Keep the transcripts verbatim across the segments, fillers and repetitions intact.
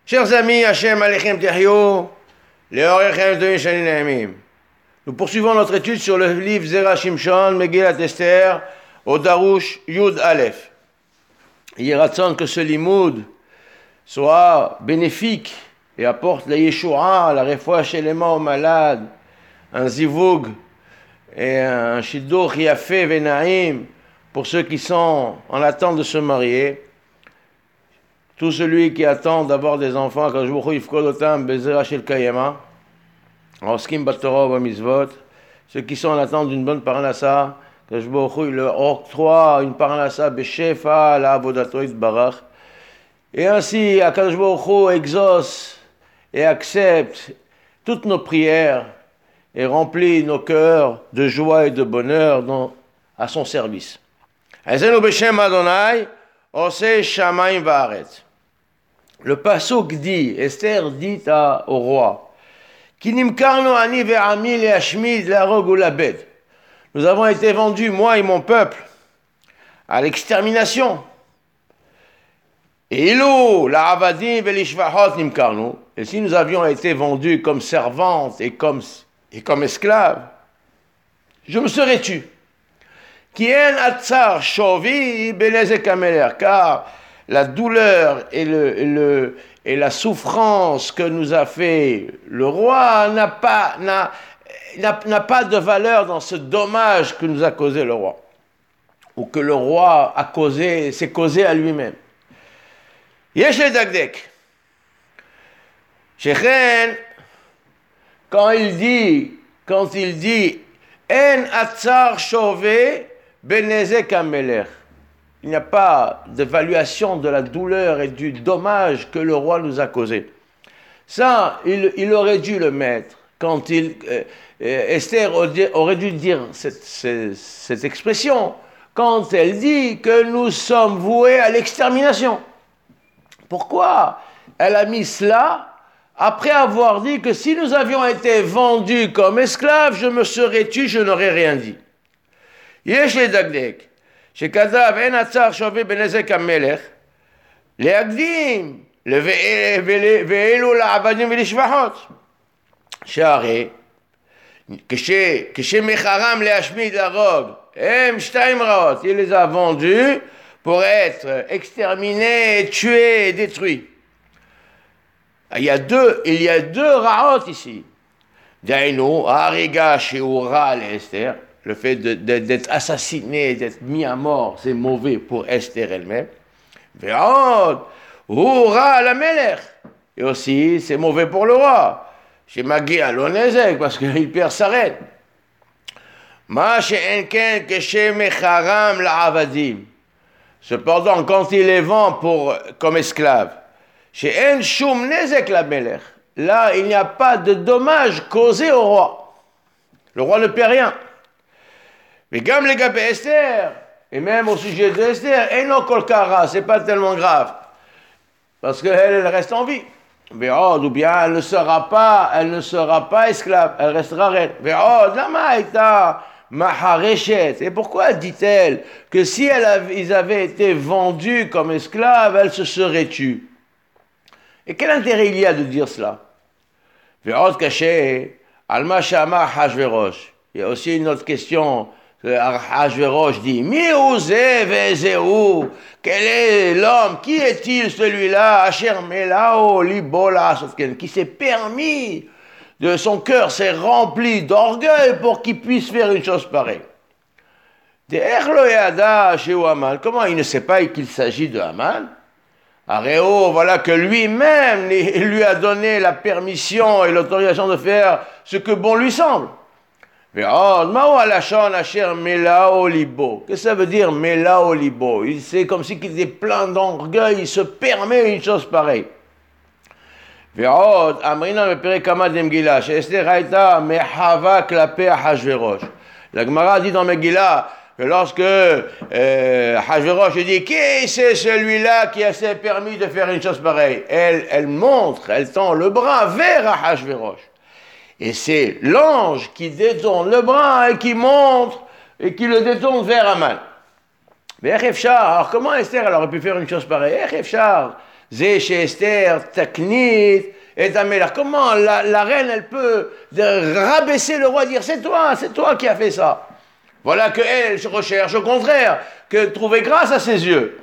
Chers amis, Hachem Alechem Tehyo, Leorechem Tovim Shanim Naimim. Nous poursuivons notre étude sur le livre Zera Shimshon, Megillat Esther, au Darush Yud Aleph. Il y a raison que ce limoud soit bénéfique et apporte la Yeshua, la refoua chez les morts malades, un zivug et un shidduch yafé venaim pour ceux qui sont en attente de se marier. Tout celui qui attend d'avoir des enfants, quand je vous yifkodotam bezera shel kayema, oskim batorah wa mitzvot, ceux qui sont en attente d'une bonne parnassa, que je vous leur octroie une parnassa beshefa la avodato yitbarach. Et ainsi, Akadosh Baruch Hu exauce et accepte toutes nos prières et remplit nos cœurs de joie et de bonheur dans, à son service. Ezenu b'shem Adonai, oseh shamayim va'aretz. Le pasuk dit, Esther dit à, au roi, Ki nimkarnu ani ve'ami le'ashmid le'arog u'la'bed. Nous avons été vendus, moi et mon peuple, à l'extermination. Et ilou la'avadim ve'lishvahot nimkarnu. Et si nous avions été vendus comme servantes et comme, et comme esclaves, je me serais tu. Ki en atzar shovi benezek hamelech, car la douleur et, le, et, le, et la souffrance que nous a fait le roi n'a pas, n'a, n'a, n'a pas de valeur dans ce dommage que nous a causé le roi, ou que le roi a causé, s'est causé à lui-même. Yesh ledakdek. Shechen, quand il dit, quand il dit, en atzar shove benezek hamelech, il n'y a pas d'évaluation de la douleur et du dommage que le roi nous a causé. Ça, il, il aurait dû le mettre quand il, euh, Esther aurait dû dire cette, cette, cette expression quand elle dit que nous sommes voués à l'extermination. Pourquoi elle a mis cela après avoir dit que si nous avions été vendus comme esclaves, je me serais tu, je n'aurais rien dit. Yesh ledakdek. שכתב אין הצער שווה בנזק המלך להקדים ואלו לעבדים ולשבחות שהרי כשמחרם להשמיד להרוג הם שתיים רעות, il les a vendus pour être exterminés, tués, détruits. Il y a deux, il y a deux raot ici. דהיינו, ההריגה שהורה לאסתר, le fait de, de, d'être assassiné, d'être mis à mort, c'est mauvais pour Esther elle-même. Ve'od, hurra la melech. Et aussi, c'est mauvais pour le roi. Chez Magi Alonezek, parce qu'il perd sa reine. Ma she'en ken keshe mecharam la'avadim. Cependant, quand il les vend pour, comme esclaves, she'en shum nezek la melech. Là, il n'y a pas de dommage causé au roi. Le roi ne paie rien. Mais comme les gars Esther, et même au sujet de Esther, et non kolkara, c'est pas tellement grave, parce qu'elle elle reste en vie. Ve'od, ou bien elle ne sera pas, elle ne sera pas esclave, elle restera reine. Ve'od, lama ita mahareshet. Et pourquoi dit-elle que si elle avait, ils avaient été vendus comme esclaves, elle se serait tue? Et quel intérêt il y a de dire cela? Ve'od caché, alma shama hashverosh. Il y a aussi une autre question. Ahashverosh dit, Mi'ouzé vezéou, quel est l'homme, qui est-il celui-là, Asher Melao Libola, qui s'est permis, de son cœur s'est rempli d'orgueil pour qu'il puisse faire une chose pareille. De Erloyada chez Haman, comment il ne sait pas qu'il s'agit de Haman? Aréo, voilà que lui-même lui a donné la permission et l'autorisation de faire ce que bon lui semble. Qu'est-ce que ça veut dire Melao libo? C'est comme si il était plein d'orgueil, il se permet une chose pareille. La Gemara dit dans Megillah que lorsque euh, Hashverosh dit qui c'est celui-là qui s'est permis de faire une chose pareille, elle, elle montre, elle tend le bras vers Hashverosh. Et c'est l'ange qui détourne le bras et qui montre et qui le détourne vers Haman. Mais alors comment Esther elle aurait pu faire une chose pareille? Zé chez Esther, Taknit, et Amélar. Comment la, la reine, elle peut rabaisser le roi, dire c'est toi, c'est toi qui as fait ça. Voilà qu'elle se recherche, au contraire, que trouver grâce à ses yeux.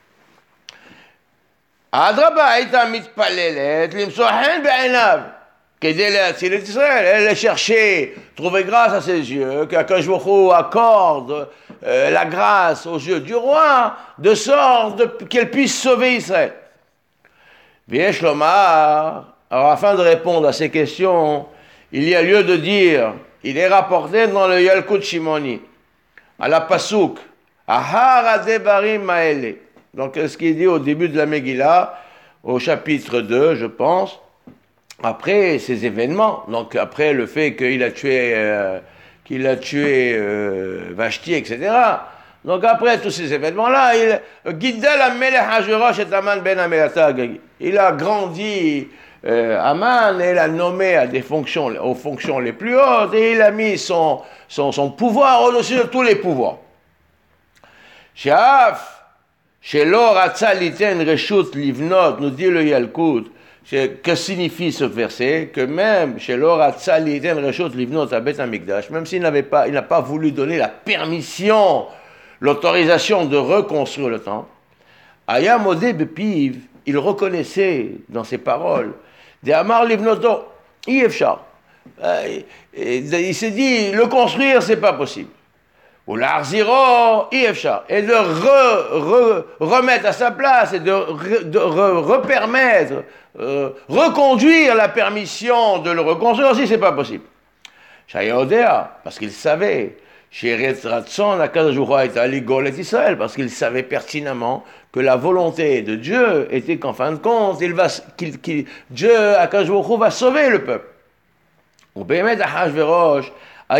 Adraba הייתה מתפללת למצוא חן בעיניו כדי להציל את ישראל. Elle a cherché, trouver grâce à ses yeux, qu'Akadosh Baruch Hu accorde euh, la grâce aux yeux du roi, de sorte qu'elle puisse sauver Israël. Viesh Lomar, alors afin de répondre à ces questions, il y a lieu de dire, il est rapporté dans le Yalkut Shimoni, à la Pasuk, Ahar Adebarim Maele. Donc, ce qui est dit au début de la Megillah, au chapitre deux, je pense, après ces événements, donc après le fait qu'il a tué, euh, qu'il a tué euh, Vashti, et cetera. Donc, après tous ces événements-là, il Giddel Amelech Hashverosh et Aman ben Amelata Agagi. Il a grandi euh, Aman et l'a nommé à des fonctions, aux fonctions les plus hautes, et il a mis son, son, son pouvoir au-dessus de tous les pouvoirs. Shaf. Chez l'or Atzaliten Reshut Livnot, nous dit le Yalkut, que signifie ce verset? Que même chez l'or Atzaliten Reshut Livnot à Beth Amikdash, même s'il n'avait pas, il n'a pas voulu donner la permission, l'autorisation de reconstruire le temple, Aya Modé Bepiv, il reconnaissait dans ses paroles, de Amar Livnoto, Yefchar. Il s'est dit, le construire, c'est pas possible. Ou l'arziro, ifchar, et de re, re, remettre à sa place et de, re, de re, repermettre, euh, reconduire la permission de le reconstruire aussi, c'est pas possible. Shayodea, parce qu'il savait, chez Retratson, la Kazajoura est allé Golet Israël, parce qu'il savait pertinemment que la volonté de Dieu était qu'en fin de compte, il va, qu'il, qu'il, Dieu, Akajourou, va sauver le peuple. Ou Bémet Ahashverosh, en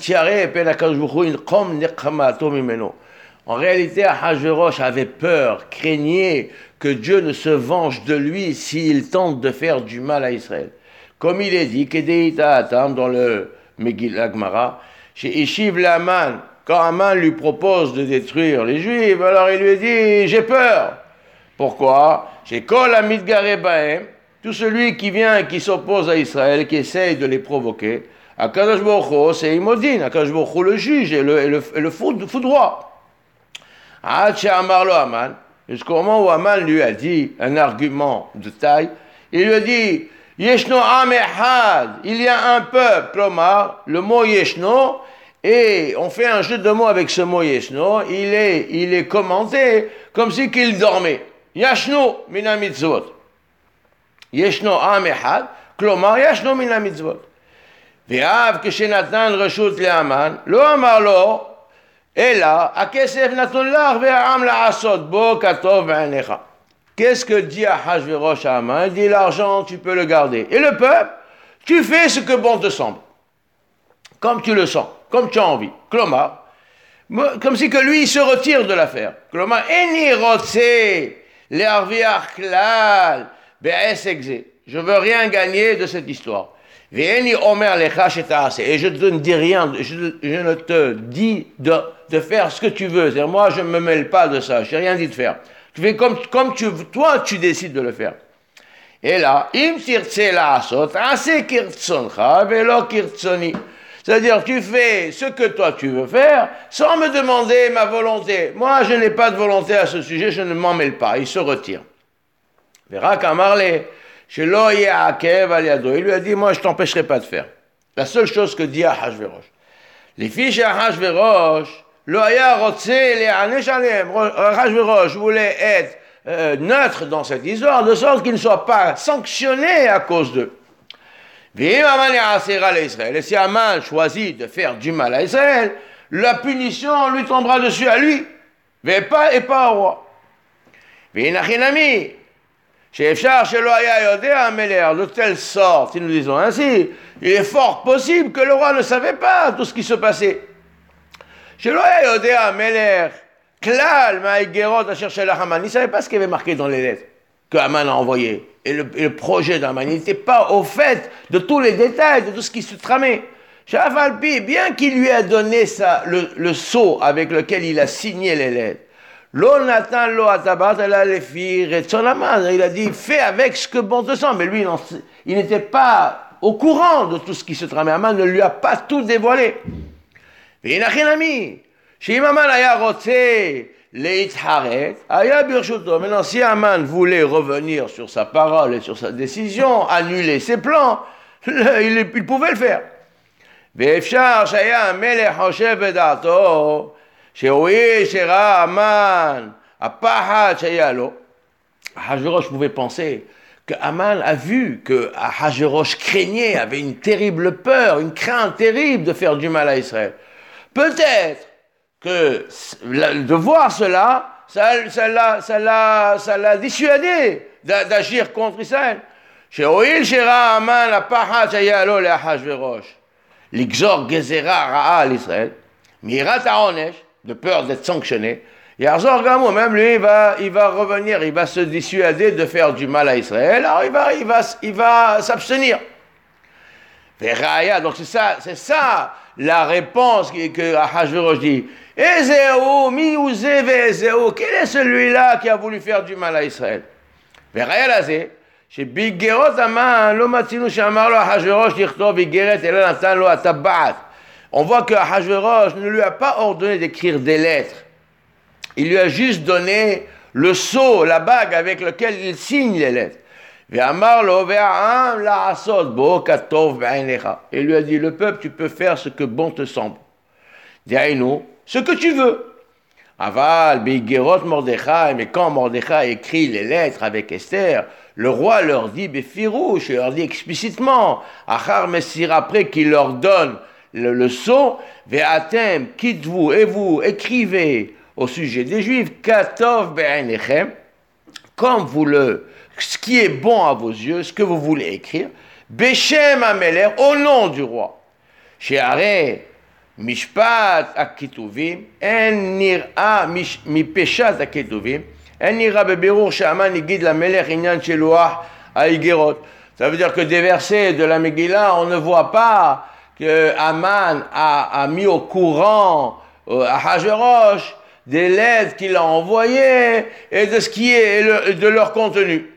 réalité, Ahashverosh avait peur, craignait que Dieu ne se venge de lui s'il tente de faire du mal à Israël. Comme il est dit, dans le Megillah Gemara, chez Ishiv Laman, quand Aman lui propose de détruire les Juifs, alors il lui dit, j'ai peur. Pourquoi? Chez Kol Amidgare Bahem, tout celui qui vient et qui s'oppose à Israël, qui essaye de les provoquer, Akadosh Baruch Hu, c'est Imodin, Akadosh Baruch Hu le juge et le, et le, et le foudroie. Ad she'amar lo Aman, jusqu'au moment où Aman lui a dit un argument de taille, il lui a dit, Yeshno am echad, il y a un peuple, Omar, le mot Yeshno, et on fait un jeu de mots avec ce mot Yeshno, il est, il est commenté comme si qu'il dormait. Yashno mina mitzvot. Yeshno am echad, Klomar Yashno mina mitzvot. ואף כשנתן רשות לאמן, לא אמר לו, אלא הכסף נתון לך והעם לעשות בו כטוב בעיניך. Qu'est-ce que dit Ahashverosh à Aman? Il dit l'argent, tu peux le garder. Et le peuple, tu fais ce que bon te semble. Comme tu le sens, comme tu as envie. Klomar, comme si que lui, il se retire de l'affaire. Klomar, eni rotse le'arviach klal be'esek ze. Je veux rien gagner de cette histoire. Et je ne te dis rien, je, je ne te dis de, de faire ce que tu veux. C'est-à-dire, moi, je ne me mêle pas de ça, je n'ai rien dit de faire. Tu fais comme, comme tu, toi, tu décides de le faire. Et là, c'est-à-dire, tu fais ce que toi tu veux faire, sans me demander ma volonté. Moi, je n'ai pas de volonté à ce sujet, je ne m'en mêle pas. Il se retire. Verra qu'Amarle. Il lui a dit, moi je ne t'empêcherai pas de faire. La seule chose que dit Ahashverosh. Les fiches Ahashverosh, Ahashverosh voulait être euh, neutre dans cette histoire, de sorte qu'il ne soit pas sanctionné à cause d'eux. Et si Aman choisit de faire du mal à Israël, la punition lui tombera dessus à lui, mais pas, et pas au roi. De telle sorte, si nous disons ainsi, il est fort possible que le roi ne savait pas tout ce qui se passait. Il ne savait pas ce qu'il avait marqué dans les lettres que Haman a envoyées et le, et le projet d'Haman. Il n'était pas au fait de tous les détails, de tout ce qui se tramait. Bien qu'il lui a donné ça, le, le sceau avec lequel il a signé les lettres, Lo natan lo atabat ala lefi retzon Aman. Il a dit, fais avec ce que bon te semble. Mais lui, non, il n'était pas au courant de tout ce qui se tramait. Aman ne lui a pas tout dévoilé. V'inachinami, she'im Aman aya rotze leitharet, aya birshuto. Maintenant, si Aman voulait revenir sur sa parole et sur sa décision, annuler ses plans, il, il pouvait le faire. Ve'efshar shaya melech hoshev bedato, שהואיל שראה המן הפחד שהיה לו, Ahasuerus pouvait penser que Haman a vu que Ahasuerus craignait, avait une terrible peur, une crainte terrible de faire du mal à Israël. Peut-être que de voir cela, ça, ça, l'a, ça, l'a, ça l'a dissuadé d'agir contre Israël. שהואיל שראה המן הפחד שהיה לו לאחשוורוש, לגזור גזירה רעה על ישראל, מיראת העונש, de peur d'être sanctionné, Yarzor Gamou, même lui, il va, il va revenir, il va se dissuader de faire du mal à Israël, alors il va, il va, il va s'abstenir. Donc c'est ça, c'est ça la réponse que, que Ahasuerus dit. Ezéou, miouze ve'ezéou, quel est celui-là qui a voulu faire du mal à Israël? Veraya lazé, chez Bigerot Aman, lo matzinu she'amar lo Ahasuerus lichtov igeret ela natan lo atabat. On voit que Ahasuerus ne lui a pas ordonné d'écrire des lettres. Il lui a juste donné le sceau, la bague avec lequel il signe les lettres. Il lui a dit, le peuple, tu peux faire ce que bon te semble. Dis-nous, ce que tu veux. Aval, Bigerot Mordechai, mais quand Mordechai écrit les lettres avec Esther, le roi leur dit, Befirouche, il leur dit explicitement, Achar Messir, après qu'il leur donne le, le sceau, Ve'atem, quitte-vous, et vous, écrivez au sujet des Juifs, Katov be'einechem, comme vous le, ce qui est bon à vos yeux, ce que vous voulez écrire, Beshem Ameler, au nom du roi. She'are, Mishpat akituvim, en nira mipeshat akituvim, en nira beberur she'aman igid la melech inyan sheluach ha'iggerot. Ça veut dire que des versets de la Megillah, on ne voit pas que Haman a, a mis au courant euh, à Ahasuerus des lettres qu'il a envoyées et de ce qui est le, de leur contenu.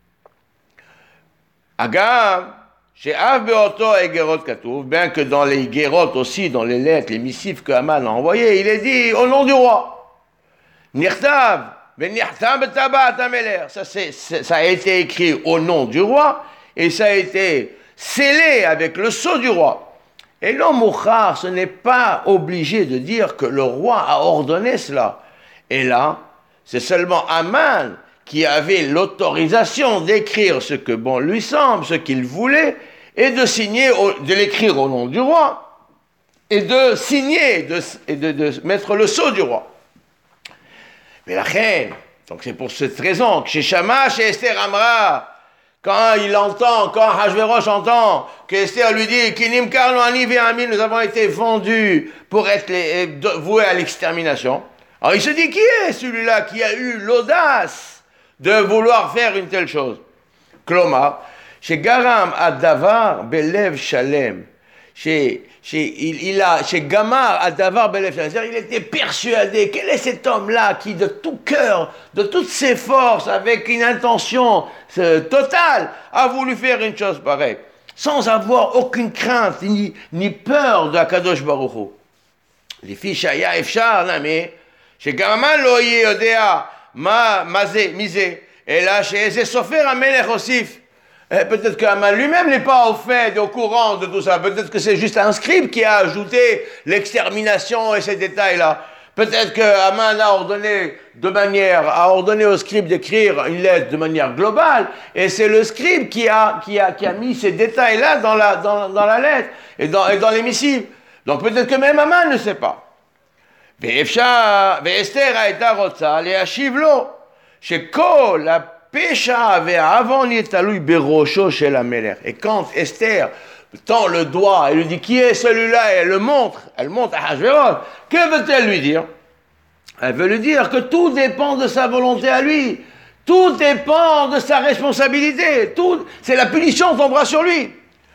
Agam, chez Av Beoto et Gerot Katouf, bien que dans les Gerot aussi, dans les lettres, les missives que Haman a envoyées, il est dit au nom du roi. Nirtav, ben Nirtav betabat ameler. Ça, c'est, c'est, ça a été écrit au nom du roi et ça a été scellé avec le sceau du roi. Et l'homme mouchar, ce n'est pas obligé de dire que le roi a ordonné cela. Et là, c'est seulement Haman qui avait l'autorisation d'écrire ce que bon lui semble, ce qu'il voulait, et de signer, de l'écrire au nom du roi, et de signer, de, et de, de mettre le sceau du roi. Mais la reine, donc c'est pour cette raison que chez Shama, chez Esther Amra, quand il entend, quand Ahasuerus entend que Esther lui dit Kinim karno ani ve'ami, nous avons été vendus pour être les, voués à l'extermination. Alors il se dit, qui est celui-là qui a eu l'audace de vouloir faire une telle chose? Klomar, chez Garam Adavar Belev Shalem, chez, chez, il, il a, chez Gamar Adavar Belev Shalem, c'est-à-dire il était persuadé, quel est cet homme-là qui de tout cœur, de toutes ses forces, avec une intention euh, totale, a voulu faire une chose pareille, sans avoir aucune crainte, ni, ni peur de Akadosh Baruch Hu. Les fiches Shaya Efshar, mais שגם המן לא יהיה יודע מה, מה זה, מי זה, אלא שאיזה סופר המלך הוסיף. Peut-être qu'Haman lui-même n'est pas au fait, au courant de tout ça. Peut-être que c'est juste un scribe qui a ajouté l'extermination et ces détails-là. Peut-être que Haman a ordonné de manière, a ordonné au scribe d'écrire une lettre de manière globale, et c'est le scribe qui a, qui a, qui a mis ces détails-là dans la, dans, dans la lettre et dans, et dans les missives. Donc peut-être que même Haman ne sait pas. ואסתר הייתה רוצה להשיב לו שכל הפשע והעוון יהיה תלוי בראשו של המלך. Et quand Esther tend le doigt, elle lui dit qui est celui-là, et elle le montre, elle montre à Ahasuerus, que veut-elle lui dire? Elle veut lui dire que tout dépend de sa volonté à lui, tout dépend de sa responsabilité, tout, c'est la punition tombera sur lui.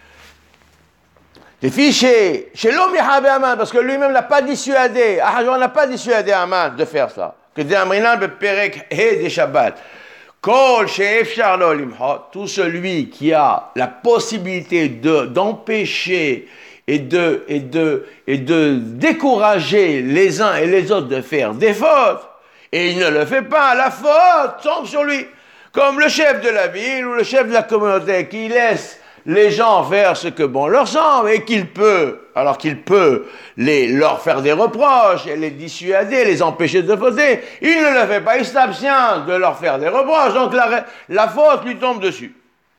Les filles chez, chez l'homme Yahavé Haman, parce que lui-même n'a pas dissuadé, Ahasuerus n'a pas dissuadé Haman de faire ça. que d'Amrinan Beperek He de Shabbat. Kol she'efshar lo limhot, tout celui qui a la possibilité de, d'empêcher et de, et, de, et de décourager les uns et les autres de faire des fautes, et il ne le fait pas, la faute tombe sur lui. Comme le chef de la ville ou le chef de la communauté qui laisse les gens faire ce que bon leur semble et qu'il peut, alors qu'il peut les, leur faire des reproches et les dissuader, les empêcher de fauter, il ne le fait pas, il s'abstient de leur faire des reproches, donc la, la faute lui tombe dessus.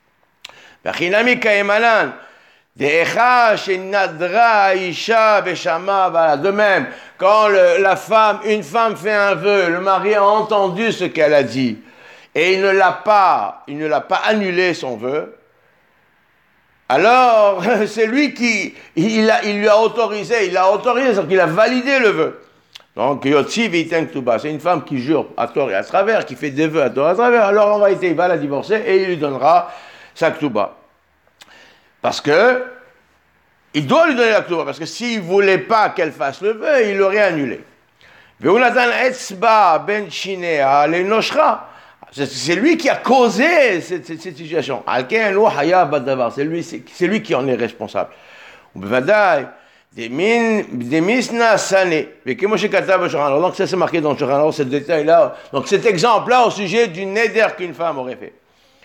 De même, quand le, la femme, une femme fait un vœu, le mari a entendu ce qu'elle a dit et il ne l'a pas, il ne l'a pas annulé son vœu, alors c'est lui qui, il, a, il lui a autorisé, il a autorisé, c'est-à-dire qu'il a validé le vœu. Donc Yotzi Viten Ktuba, c'est une femme qui jure à tort et à travers, qui fait des vœux à tort et à travers, alors en réalité il va la divorcer et il lui donnera sa Ktuba. Parce que il doit lui donner la Ktuba, parce que s'il ne voulait pas qu'elle fasse le vœu, il l'aurait annulé. Veunatan Etzba Ben Shinea Le Noshra. C'est lui qui a causé cette, cette, cette situation. C'est lui, c'est lui qui en est responsable. Donc ça c'est marqué dans le Shulchan Aruch, ce détail-là. Donc cet exemple-là au sujet du neder qu'une femme aurait fait.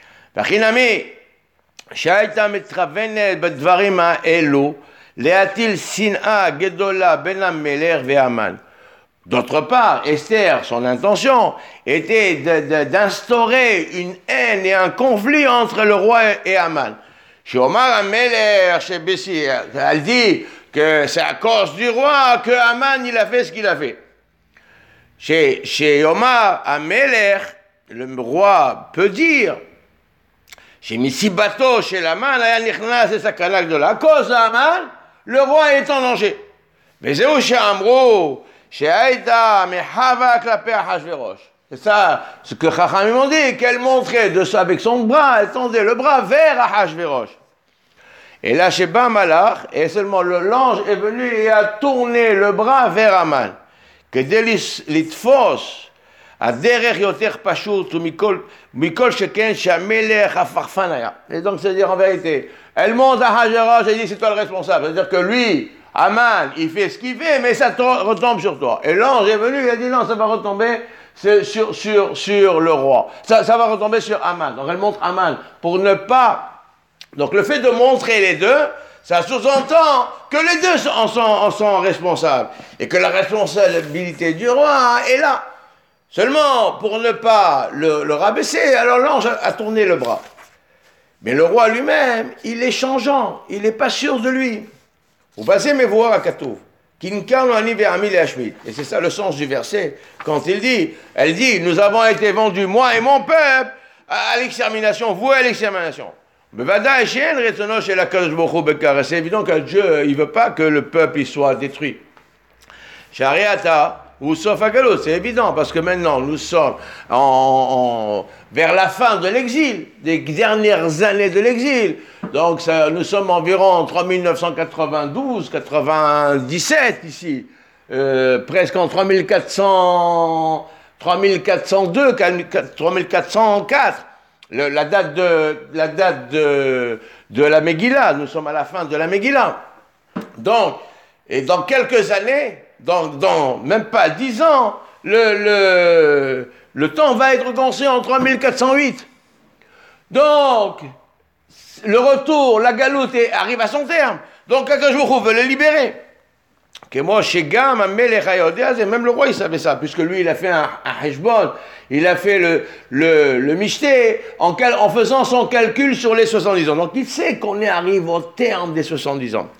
שהייתה מתכוונת בדברים האלו להטיל שנאה גדולה בין המלך והמן. D'autre part, Esther, son intention était de, de, d'instaurer une haine et un conflit entre le roi et Haman. Chez Omar Ameler, chez Bessie, elle dit que c'est à cause du roi que Haman il a fait ce qu'il a fait. Chez, chez Omar Ameler, le roi peut dire chez Misibato, chez Haman, c'est sa canal de la cause d'Haman, le roi est en danger. Mais c'est où chez Amro? C'est ça ce que Chachamim m'ont dit, qu'elle montrait de ça avec son bras, elle tendait le bras vers Ahashverosh. Et là, chez Bamalach, et seulement le l'ange est venu et a tourné le bras vers Haman. Que Delis Litfos, à Derer Yoter Pashut, ou Mikol Sheken, Shamelech Afarfanaya. Et donc, c'est-à-dire en vérité, elle monte à Ahashverosh et dit c'est toi le responsable. C'est-à-dire que lui, Haman, il fait ce qu'il fait, mais ça retombe sur toi. Et l'ange est venu, il a dit non, ça va retomber sur, sur, sur le roi. Ça, ça va retomber sur Haman. Donc elle montre Haman pour ne pas. Donc le fait de montrer les deux, ça sous-entend que les deux en sont, en sont responsables. Et que la responsabilité du roi est là. Seulement, pour ne pas le, le rabaisser, alors l'ange a, a tourné le bras. Mais le roi lui-même, il est changeant, il n'est pas sûr de lui. Vous passez mes voir à Katouv. Et c'est ça le sens du verset. Quand il dit, elle dit, nous avons été vendus, moi et mon peuple, à l'extermination, vous à l'extermination. C'est évident que Dieu, il ne veut pas que le peuple il soit détruit. Shariata, ou sauf à Galot, c'est évident, parce que maintenant nous sommes en, en, vers la fin de l'exil, des dernières années de l'exil. Donc ça, nous sommes environ entre mille neuf cent quatre-vingt-douze quatre-vingt-dix-sept ici, euh, presque en trois mille quatre cents, trois mille quatre cent deux, trois mille quatre cent quatre. Le, la date, de, la date de, de la Megillah, nous sommes à la fin de la Megillah. Donc, et dans quelques années, dans, dans même pas dix ans, le, le, le temps va être commencé en trois mille quatre cent huit. Donc, le retour, la galoute arrive à son terme. Donc, Akadosh Baruch Hu veut le libérer. Que moi, chez Gam, même le roi, il savait ça, puisque lui, il a fait un, un heshbon, il a fait le, le, le mishté en, cal, en faisant son calcul sur les soixante-dix ans. Donc, il sait qu'on arrive au terme des soixante-dix ans.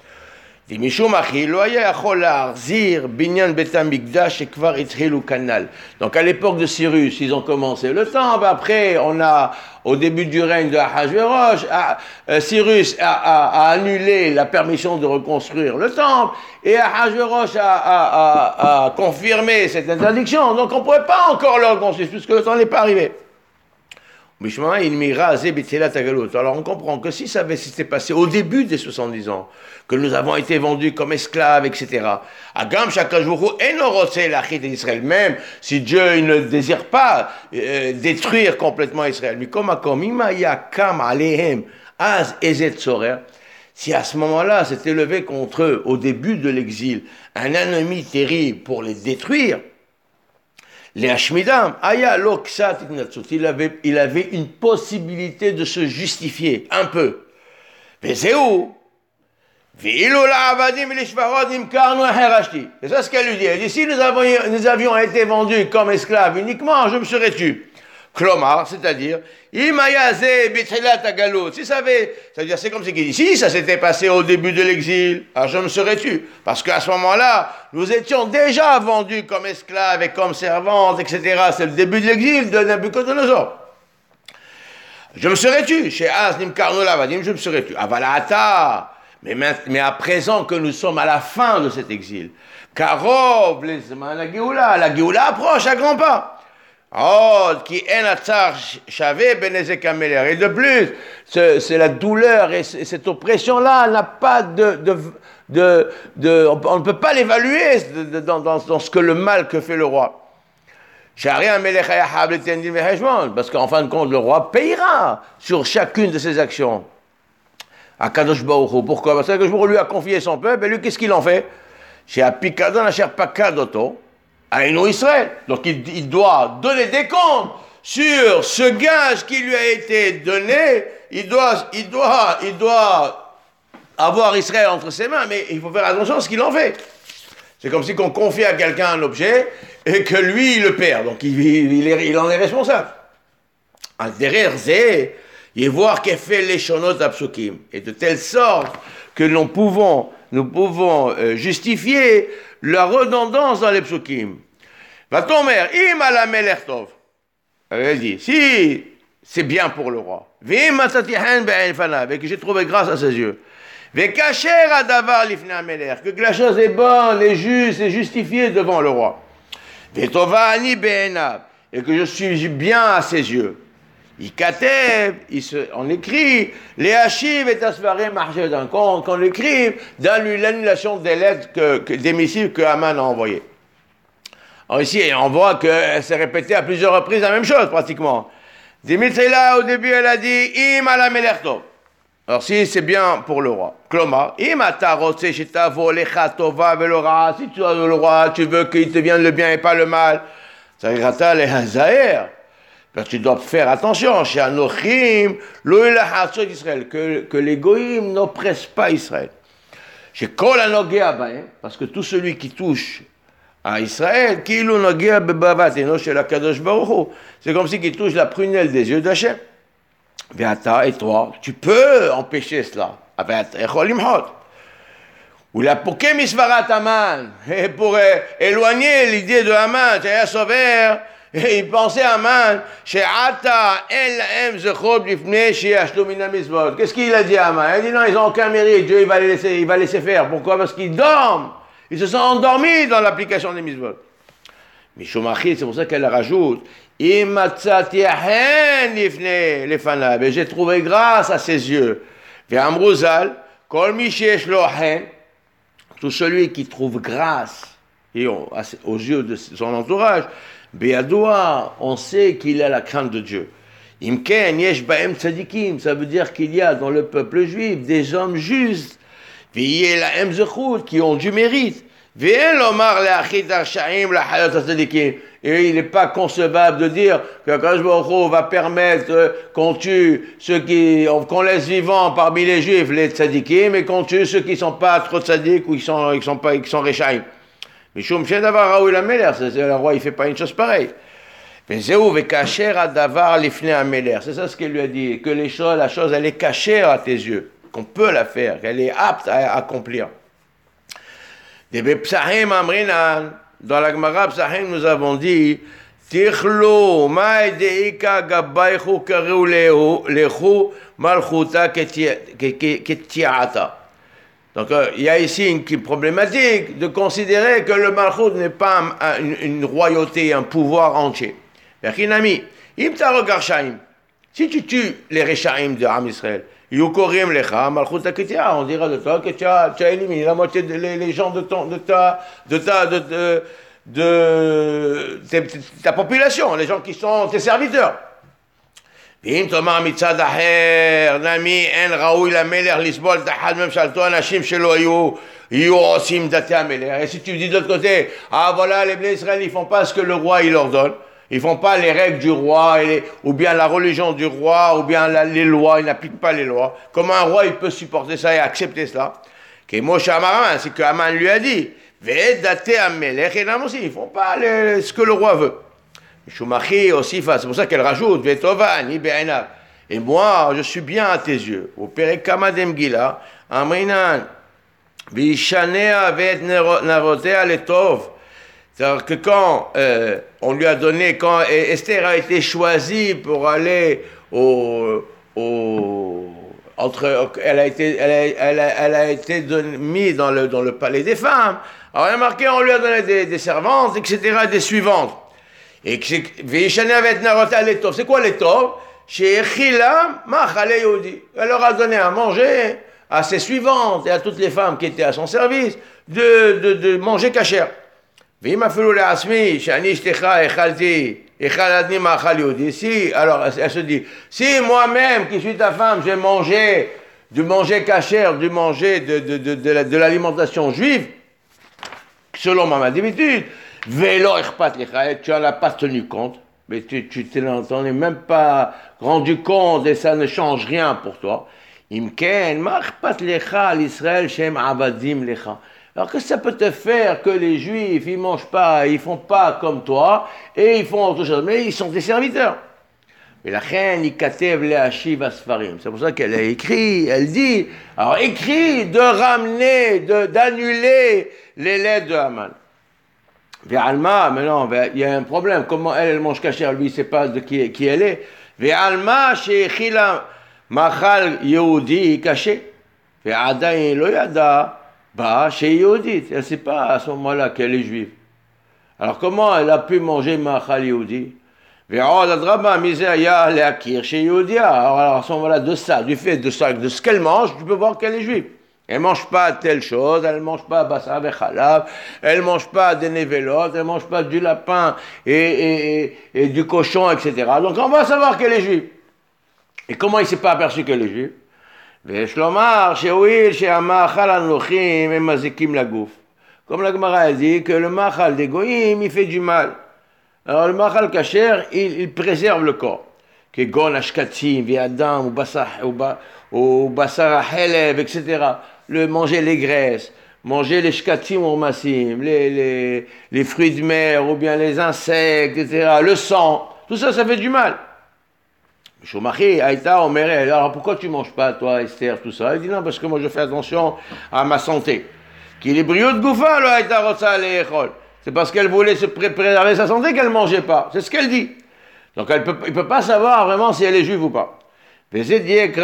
Donc à l'époque de Cyrus, ils ont commencé le temple. Après, on a, au début du règne de Ahashverosh, euh, Cyrus a, a, a annulé la permission de reconstruire le temple, et Ahashverosh a, a, a, a confirmé cette interdiction. Donc on ne pourrait pas encore le reconstruire, puisque le temps n'est pas arrivé. Alors on comprend que si ça avait s'était passé au début des soixante-dix ans, que nous avons été vendus comme esclaves, et cetera. Même si Dieu il ne désire pas euh, détruire complètement Israël, si à ce moment-là s'était levé contre eux au début de l'exil un ennemi terrible pour les détruire, les Hashmidam, Aya Loksat il avait, il avait une possibilité de se justifier un peu. C'est ça ce qu'elle lui dit. Elle dit, si nous, avons, nous avions été vendus comme esclaves uniquement, je me serais tué. Klomar, c'est-à-dire, si ça avait, c'est-à-dire, c'est comme ce qu'il dit, si ça s'était passé au début de l'exil, alors je me serais tué. Parce qu'à ce moment-là, nous étions déjà vendus comme esclaves et comme servantes, et cetera. C'est le début de l'exil de Nabucodonosor. Je me serais tué. Chez Aznim Karno Lavadim, je me serais tué. Avalata. Mais, mais à présent que nous sommes à la fin de cet exil, Karov, la Géoula, la Géoula approche à grands pas. Oh, qui est Natsar Chavé Benezek Ameler. Et de plus, c'est la douleur et cette oppression-là n'a pas de, de, de, de. On ne peut pas l'évaluer dans, dans, dans ce que le mal que fait le roi. Parce qu'en fin de compte, le roi payera sur chacune de ses actions. À Kadosh Baruch Hu. Pourquoi? Parce que Kadosh Baruch Hu lui a confié son peuple, et lui, qu'est-ce qu'il en fait? Chez Apikadon, la cher Pakadoto. À Eno Israël. Donc il, il doit donner des comptes sur ce gage qui lui a été donné. Il doit, il doit, il doit avoir Israël entre ses mains, mais il faut faire attention à ce qu'il en fait. C'est comme si on confie à quelqu'un un objet et que lui, il le perd. Donc il, il, est, il en est responsable. Derrière, c'est et voir qu'elle fait les shonot apsukim. Et de telle sorte que nous pouvons, nous pouvons euh, justifier la redondance dans les psukim. Va ton mère, im ala melech tov. Elle dit, si c'est bien pour le roi, vim matzatihen be'en fanav, et que j'ai trouvé grâce à ses yeux, ve'kacher adavar lifnei hamelech, que la chose est bonne, est juste, est justifiée devant le roi, ve'tova ani be'enav, et que je suis bien à ses yeux. Il katev, on écrit, les hachiv et asvarim marchedan, qu'on qu écrive dans l'annulation des lettres que, que, des missives que Haman a envoyées. Alors ici, on voit qu'elle s'est répétée à plusieurs reprises la même chose, pratiquement. Dimitri là, au début, elle a dit, im ala melerto. Alors si c'est bien pour le roi. Kloma, im ata rotse shitavo lecha tova velora. Si tu as le roi, tu veux qu'il te vienne le bien et pas le mal. Ça ira le hazaer. Parce que tu dois faire attention, chez Anochim, Israël, que, que les goïms n'oppressent pas Israël. Chez Kol Anogea Bahem, parce que tout celui qui touche à Israël, Kilu Nogea Bebavat, et non chez la Kadosh Baruch Hu, c'est comme si il touche la prunelle des yeux d'Hachem. Veata, et toi, tu peux empêcher cela. Ou la Poké Misvarat Haman, pour éloigner l'idée de Haman, c'est un sauveur. Et il pensait à Haman, chez Ata, El Zechot, Lifne, chez Ashtomina Misvot. Qu'est-ce qu'il a dit à Haman? Il a dit non, ils n'ont aucun mérite, Dieu il va les laisser, il va laisser faire. Pourquoi? Parce qu'ils dorment. Ils se sont endormis dans l'application des Misvot. Mais Shomachit, c'est pour ça qu'elle rajoute, Imatzatiahen Lifne, Lefanav. Et j'ai trouvé grâce à ses yeux. Ve'amruzal, Kol Mishesh Lohen, tout celui qui trouve grâce et on, aux yeux de son entourage, Béadoua, on sait qu'il a la crainte de Dieu. Imken, yesh baem tzadikim, ça veut dire qu'il y a dans le peuple juif des hommes justes, qui ont du mérite. Et il n'est pas concevable de dire que Akadosh Baruch Hu va permettre qu'on tue ceux qui, qu'on laisse vivants parmi les juifs, les tzadikim, et qu'on tue ceux qui ne sont pas trop tzadikim ou qui sont, qui sont pas, qui sont réchaïm. Mais Shum Shedavar Raoul Ameler, le roi, il ne fait pas une chose pareille. Mais c'est où Vekacher Adavar Lifnei Ameler. C'est ça ce qu'il lui a dit, que les choses, la chose, elle est cachée à tes yeux, qu'on peut la faire, qu'elle est apte à accomplir. Des Psahim Amrinan, dans la Gemara Psahim, nous avons dit Tichlo, Maï Deika Gabaychu Kareu Lechu Malchuta Ketiata. Donc, euh, il y a ici une, une problématique de considérer que le Malchut n'est pas un, une, une royauté, un pouvoir entier. Vechinami, im tarogarshaim. Si tu tues les Réchaïm de Am Israël, Yukorim Lecha, Malchut Akitia, on dira de toi que tu as, tu as éliminé la moitié des les, les gens de, ton, de ta, de ta, de, de, de, de, de ta population, les gens qui sont tes serviteurs. ואם תאמר מצד אחר, נמי אין ראוי למלך לסבול תחת ממשלתו אנשים שלא יהיו, יהיו עושים דתי המלך. Et si tu dis de l'autre côté, ah voilà, les Bnei Israël, ils font pas ce que le roi il leur donne, ils font pas les règles du roi, et les, ou bien la religion du roi, ou bien la, les lois, ils n'appliquent pas les lois. Comment un roi il peut supporter ça et accepter cela? Que Moshe Amaran, c'est que Aman lui a dit, ve'et dati amelech, et là aussi, ils font pas les, ce que le roi veut. Shumachi aussi, c'est pour ça qu'elle rajoute, ve'tova ni be'enav. Et moi, je suis bien à tes yeux. Au Perek Kamadem Gila, Amrinan, ve'ishanea ve'et narotea letov. C'est-à-dire que quand euh, on lui a donné, quand Esther a été choisie pour aller au, au entre, elle a été, elle a, elle a, elle a été mise dans le, dans le palais des femmes. Alors il y a marqué, on lui a donné des, des servantes, et cetera, des suivantes. Et c'est quoi les tov? Elle leur a donné à manger à ses suivantes et à toutes les femmes qui étaient à son service de, de, de manger cachère. Si, alors elle se dit, si moi-même qui suis ta femme, j'ai mangé du manger cachère, du manger de, de, de, de, de l'alimentation juive, selon ma d'habitude, vélo tu n'en as pas tenu compte, mais tu tu t'en es même pas rendu compte et ça ne change rien pour toi. Alors que ça peut te faire que les Juifs, ils mangent pas, ils font pas comme toi, et ils font autre chose, mais ils sont des serviteurs. Mais la reine, il katev le hashiv asfarim. C'est pour ça qu'elle a écrit, elle dit, alors écrit de ramener, de, d'annuler les laits de Haman. Ve'alma, mais non, il y a un problème. Comment elle, elle mange cachère, lui, il ne sait pas de qui, qui elle est. Ve'alma, she'echila machal yehudi caché. Ve'adayin lo yada. Bah, chez Yehudit, elle ne sait pas à ce moment-là qu'elle est juive. Alors comment elle a pu manger Machal Yehudi? Alors à ce moment-là, de ça, du fait de ça, de ce qu'elle mange, tu peux voir qu'elle est juive. Elle ne mange pas telle chose, elle ne mange pas Bassar Bechalav, elle ne mange pas des névélotes, elle ne mange pas du lapin et, et, et, et du cochon, et cetera. Donc on va savoir qu'elle est juive. Et comment il ne s'est pas aperçu qu'elle est juive? Comme la Gemara dit que le machal des goïm, il fait du mal. Alors le machal kasher, il, il préserve le corps. Que gon ashkatim, viadam, ou basar, ou basar helev, et cetera. Le manger les graisses, manger les shkatim ou massim, les, les, les fruits de mer, ou bien les insectes, et cetera. Le sang, tout ça, ça fait du mal. Shumachi, Aïta, Omere, alors pourquoi tu ne manges pas, toi, Esther, tout ça? Il dit non, parce que moi je fais attention à ma santé. Qu'il est brio de gouffin, le Aïta Rotsa Alechol. C'est parce qu'elle voulait se pré préserver sa santé qu'elle ne mangeait pas. C'est ce qu'elle dit. Donc elle peut, il ne peut pas savoir vraiment si elle est juive ou pas. C'est pour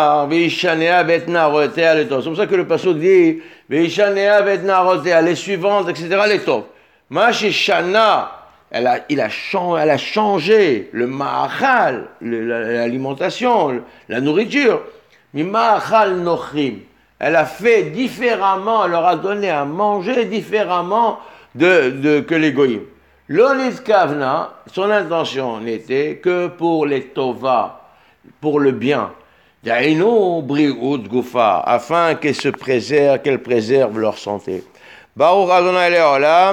ça que le pasuk dit les suivantes, et cetera. Les tov. Mashi Shana. Elle a, il a, elle a changé le ma'achal, l'alimentation, la nourriture. Mais ma'achal nochrim. Elle a fait différemment, elle leur a donné à manger différemment de, de, que les goïms. L'olit kavna, son intention n'était que pour les tova, pour le bien. Yainu bri'ut gufa, afin qu'elles se préservent, qu'elles préservent leur santé. Baruch Adonai Le'olam.